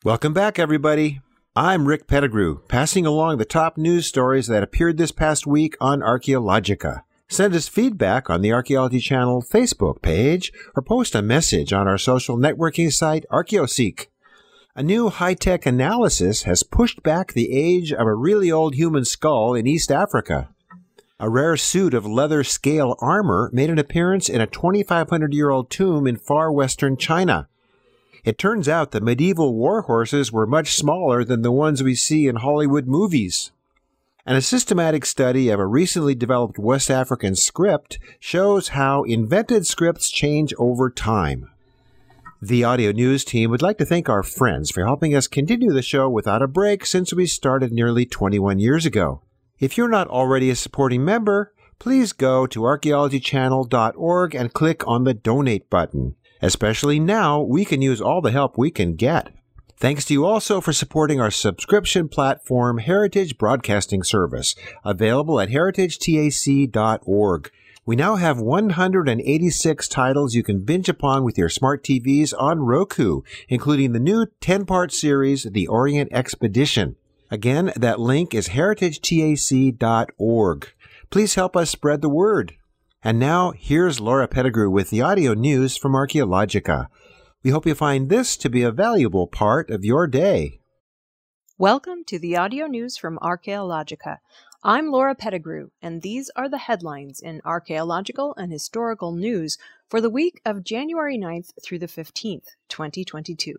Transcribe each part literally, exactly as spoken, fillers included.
Welcome back, everybody. I'm Rick Pettigrew, passing along the top news stories that appeared this past week on Archaeologica. Send us feedback on the Archaeology Channel Facebook page or post a message on our social networking site, ArchaeoSeek. A new high-tech analysis has pushed back the age of a really old human skull in East Africa. A rare suit of leather scale armor made an appearance in a twenty-five hundred year old tomb in far western China. It turns out the medieval war horses were much smaller than the ones we see in Hollywood movies. And a systematic study of a recently developed West African script shows how invented scripts change over time. The audio news team would like to thank our friends for helping us continue the show without a break since we started nearly twenty-one years ago. If you're not already a supporting member, please go to archaeology channel dot org and click on the donate button. Especially now, we can use all the help we can get. Thanks to you also for supporting our subscription platform, Heritage Broadcasting Service, available at heritage tac dot org. We now have one hundred eighty-six titles you can binge upon with your smart T Vs on Roku, including the new ten-part series, The Orient Expedition. Again, that link is heritage tac dot org. Please help us spread the word. And now, here's Laura Pettigrew with the audio news from Archaeologica. We hope you find this to be a valuable part of your day. Welcome to the audio news from Archaeologica. I'm Laura Pettigrew, and these are the headlines in archaeological and historical news for the week of January ninth through the fifteenth, twenty twenty-two.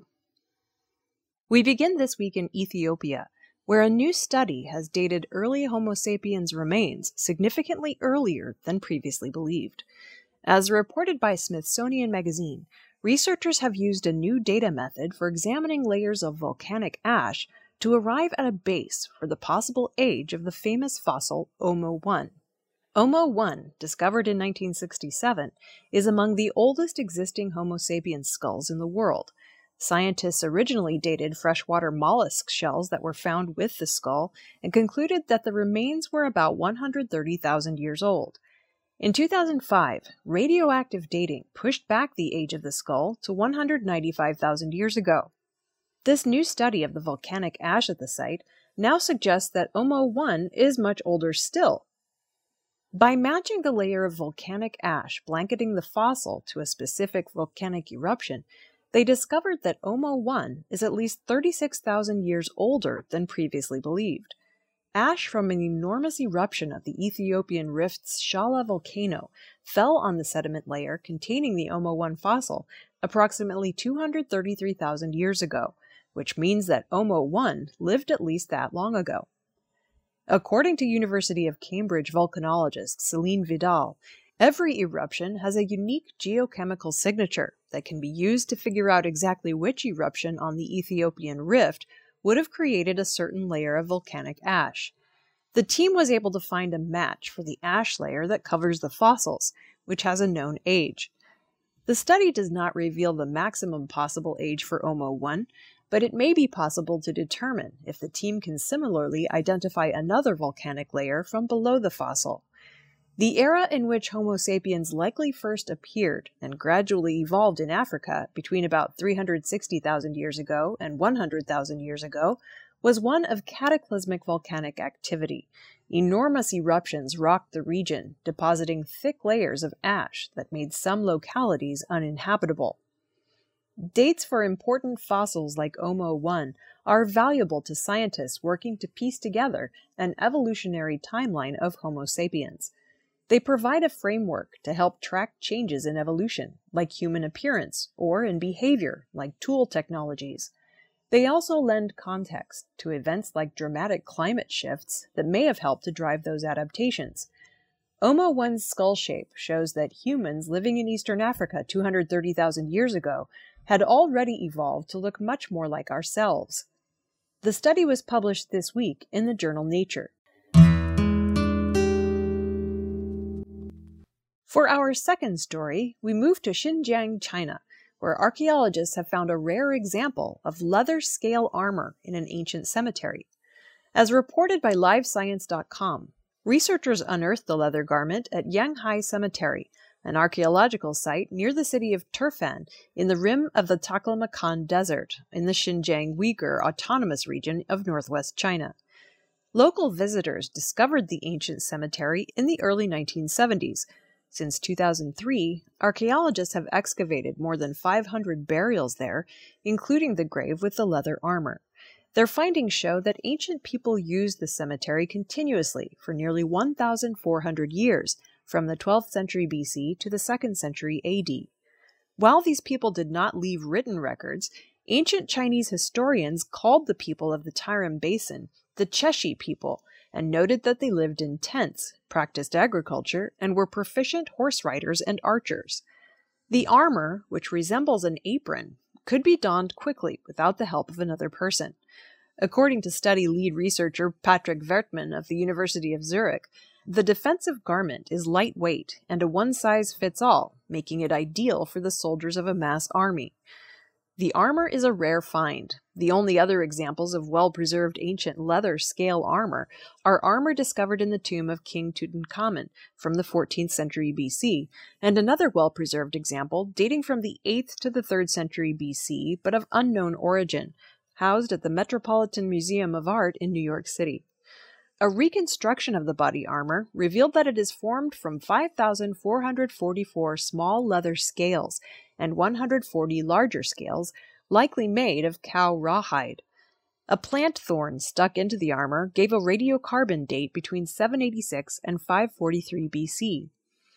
We begin this week in Ethiopia, where a new study has dated early Homo sapiens remains significantly earlier than previously believed. As reported by Smithsonian Magazine, researchers have used a new data method for examining layers of volcanic ash to arrive at a base for the possible age of the famous fossil Omo one. Omo one, discovered in nineteen sixty-seven, is among the oldest existing Homo sapiens skulls in the world. Scientists originally dated freshwater mollusk shells that were found with the skull and concluded that the remains were about one hundred thirty thousand years old. In two thousand five, radioactive dating pushed back the age of the skull to one hundred ninety-five thousand years ago. This new study of the volcanic ash at the site now suggests that Omo one is much older still. By matching the layer of volcanic ash blanketing the fossil to a specific volcanic eruption, they discovered that Omo one is at least thirty-six thousand years older than previously believed. Ash from an enormous eruption of the Ethiopian rift's Shala volcano fell on the sediment layer containing the Omo one fossil approximately two hundred thirty-three thousand years ago, which means that Omo one lived at least that long ago. According to University of Cambridge volcanologist Celine Vidal, every eruption has a unique geochemical signature that can be used to figure out exactly which eruption on the Ethiopian rift would have created a certain layer of volcanic ash. The team was able to find a match for the ash layer that covers the fossils, which has a known age. The study does not reveal the maximum possible age for Omo one, but it may be possible to determine if the team can similarly identify another volcanic layer from below the fossil. The era in which Homo sapiens likely first appeared and gradually evolved in Africa between about three hundred sixty thousand years ago and one hundred thousand years ago was one of cataclysmic volcanic activity. Enormous eruptions rocked the region, depositing thick layers of ash that made some localities uninhabitable. Dates for important fossils like Omo one are valuable to scientists working to piece together an evolutionary timeline of Homo sapiens. They provide a framework to help track changes in evolution, like human appearance, or in behavior, like tool technologies. They also lend context to events like dramatic climate shifts that may have helped to drive those adaptations. Omo one's skull shape shows that humans living in Eastern Africa two hundred thirty thousand years ago had already evolved to look much more like ourselves. The study was published this week in the journal Nature. For our second story, we move to Xinjiang, China, where archaeologists have found a rare example of leather scale armor in an ancient cemetery. As reported by live science dot com, researchers unearthed the leather garment at Yanghai Cemetery, an archaeological site near the city of Turfan in the rim of the Taklamakan Desert in the Xinjiang Uyghur Autonomous Region of northwest China. Local visitors discovered the ancient cemetery in the early nineteen seventies. Since two thousand three, archaeologists have excavated more than five hundred burials there, including the grave with the leather armor. Their findings show that ancient people used the cemetery continuously for nearly one thousand four hundred years, from the twelfth century B C to the second century A D. While these people did not leave written records, ancient Chinese historians called the people of the Tarim Basin the Cheshi people, and noted that they lived in tents, practiced agriculture, and were proficient horse riders and archers. The armor, which resembles an apron, could be donned quickly without the help of another person. According to study lead researcher Patrick Wertmann of the University of Zurich, the defensive garment is lightweight and a one-size-fits-all, making it ideal for the soldiers of a mass army. The armor is a rare find. The only other examples of well-preserved ancient leather scale armor are armor discovered in the tomb of King Tutankhamun from the fourteenth century B C, and another well-preserved example dating from the eighth to the third century B C, but of unknown origin, housed at the Metropolitan Museum of Art in New York City. A reconstruction of the body armor revealed that it is formed from five thousand four hundred forty-four small leather scales and one hundred forty larger scales, likely made of cow rawhide. A plant thorn stuck into the armor gave a radiocarbon date between seven eighty-six and five forty-three B C.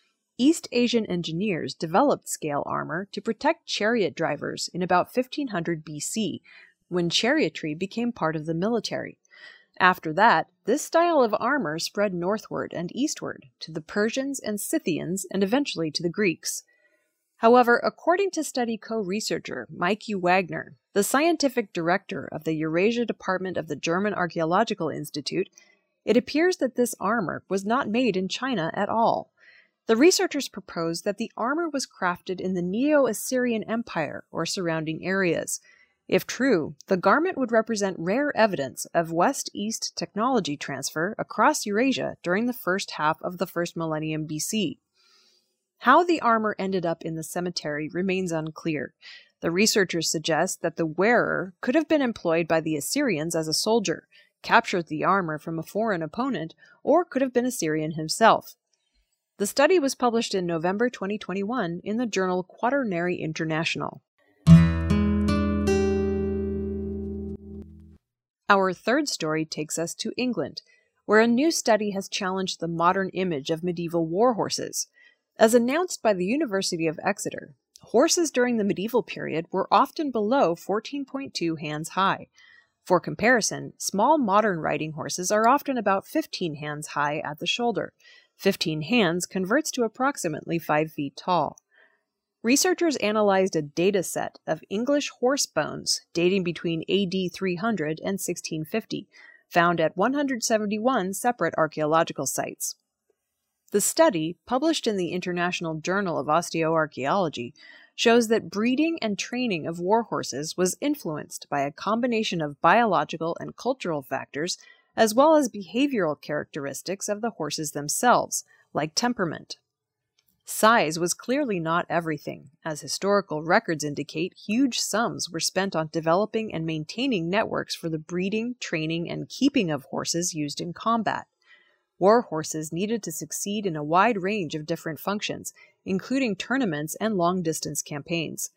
East Asian engineers developed scale armor to protect chariot drivers in about fifteen hundred B C, when chariotry became part of the military. After that, this style of armor spread northward and eastward to the Persians and Scythians and eventually to the Greeks. However, according to study co-researcher Mike U. Wagner, the scientific director of the Eurasia Department of the German Archaeological Institute, it appears that this armor was not made in China at all. The researchers proposed that the armor was crafted in the Neo-Assyrian Empire or surrounding areas. If true, the garment would represent rare evidence of West-East technology transfer across Eurasia during the first half of the first millennium B C. How the armor ended up in the cemetery remains unclear. The researchers suggest that the wearer could have been employed by the Assyrians as a soldier, captured the armor from a foreign opponent, or could have been Assyrian himself. The study was published in November twenty twenty-one in the journal Quaternary International. Our third story takes us to England, where a new study has challenged the modern image of medieval war horses. As announced by the University of Exeter, horses during the medieval period were often below fourteen point two hands high. For comparison, small modern riding horses are often about fifteen hands high at the shoulder. fifteen hands converts to approximately five feet tall. Researchers analyzed a data set of English horse bones dating between A D three hundred and sixteen fifty, found at one hundred seventy-one separate archaeological sites. The study, published in the International Journal of Osteoarchaeology, shows that breeding and training of war horses was influenced by a combination of biological and cultural factors, as well as behavioral characteristics of the horses themselves, like temperament. Size was clearly not everything, as historical records indicate huge sums were spent on developing and maintaining networks for the breeding, training, and keeping of horses used in combat. War horses needed to succeed in a wide range of different functions, including tournaments and long-distance campaigns.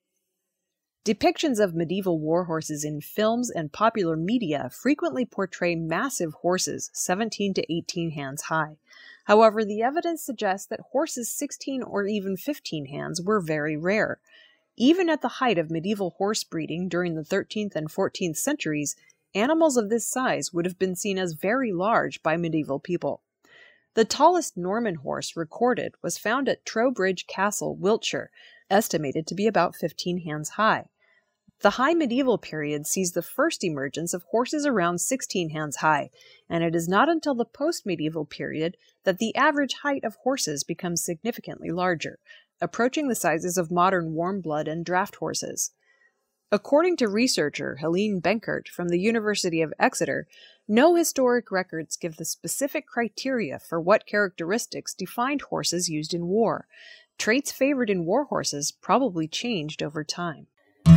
Depictions of medieval war horses in films and popular media frequently portray massive horses seventeen to eighteen hands high. However, the evidence suggests that horses sixteen or even fifteen hands were very rare. Even at the height of medieval horse breeding during the thirteenth and fourteenth centuries, animals of this size would have been seen as very large by medieval people. The tallest Norman horse recorded was found at Trowbridge Castle, Wiltshire, estimated to be about fifteen hands high. The High Medieval period sees the first emergence of horses around sixteen hands high, and it is not until the post-medieval period that the average height of horses becomes significantly larger, approaching the sizes of modern warm-blood and draft horses. According to researcher Helene Benkert from the University of Exeter, no historic records give the specific criteria for what characteristics defined horses used in war. Traits favored in war horses probably changed over time.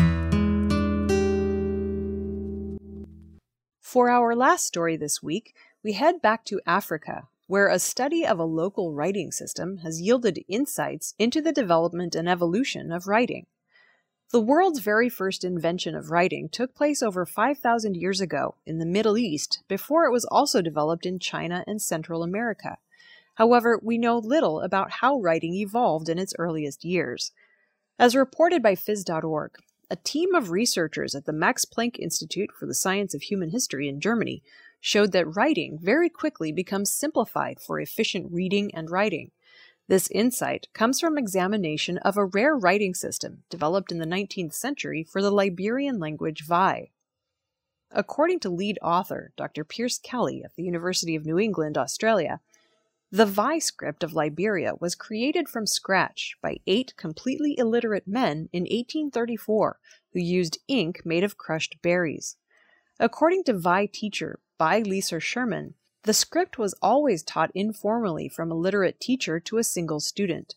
For our last story this week, we head back to Africa, where a study of a local writing system has yielded insights into the development and evolution of writing. The world's very first invention of writing took place over five thousand years ago in the Middle East before it was also developed in China and Central America. However, we know little about how writing evolved in its earliest years. As reported by phys dot org, a team of researchers at the Max Planck Institute for the Science of Human History in Germany showed that writing very quickly becomes simplified for efficient reading and writing. This insight comes from examination of a rare writing system developed in the nineteenth century for the Liberian language Vai. According to lead author Doctor Pierce Kelly of the University of New England, Australia, the Vai script of Liberia was created from scratch by eight completely illiterate men in eighteen thirty-four who used ink made of crushed berries. According to Vai teacher Bai Leeser Sherman, the script was always taught informally from a literate teacher to a single student.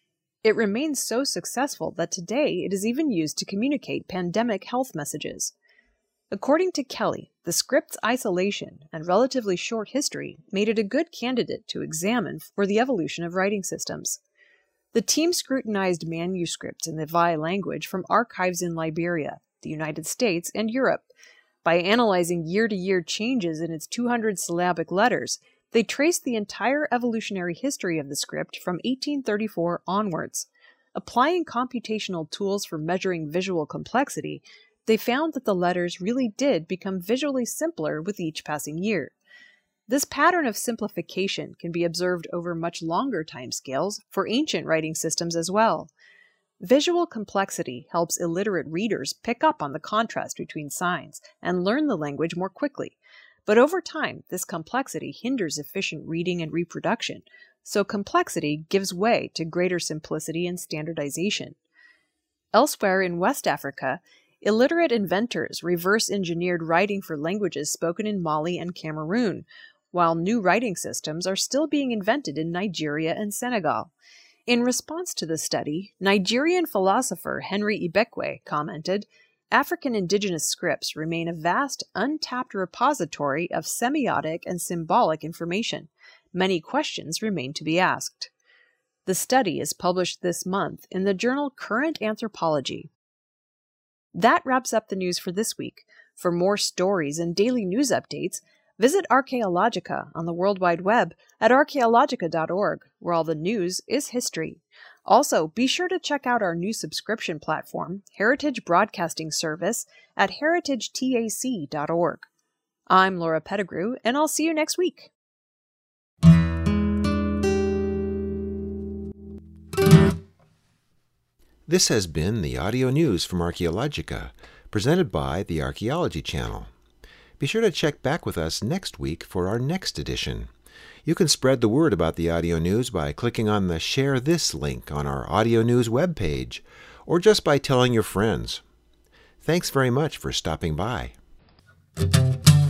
It remains so successful that today it is even used to communicate pandemic health messages. According to Kelly, the script's isolation and relatively short history made it a good candidate to examine for the evolution of writing systems. The team scrutinized manuscripts in the Vai language from archives in Liberia, the United States, and Europe. By analyzing year-to-year changes in its two hundred syllabic letters, they traced the entire evolutionary history of the script from eighteen thirty-four onwards. Applying computational tools for measuring visual complexity, they found that the letters really did become visually simpler with each passing year. This pattern of simplification can be observed over much longer timescales for ancient writing systems as well. Visual complexity helps illiterate readers pick up on the contrast between signs and learn the language more quickly. But over time, this complexity hinders efficient reading and reproduction, so complexity gives way to greater simplicity and standardization. Elsewhere in West Africa, illiterate inventors reverse-engineered writing for languages spoken in Mali and Cameroon, while new writing systems are still being invented in Nigeria and Senegal. In response to the study, Nigerian philosopher Henry Ibekwe commented, "African indigenous scripts remain a vast, untapped repository of semiotic and symbolic information. Many questions remain to be asked." The study is published this month in the journal Current Anthropology. That wraps up the news for this week. For more stories and daily news updates, visit Archaeologica on the World Wide Web at archaeologica dot org, where all the news is history. Also, be sure to check out our new subscription platform, Heritage Broadcasting Service, at heritage tac dot org. I'm Laura Pettigrew, and I'll see you next week. This has been the audio news from Archaeologica, presented by the Archaeology Channel. Be sure to check back with us next week for our next edition. You can spread the word about the audio news by clicking on the Share This link on our audio news webpage, or just by telling your friends. Thanks very much for stopping by.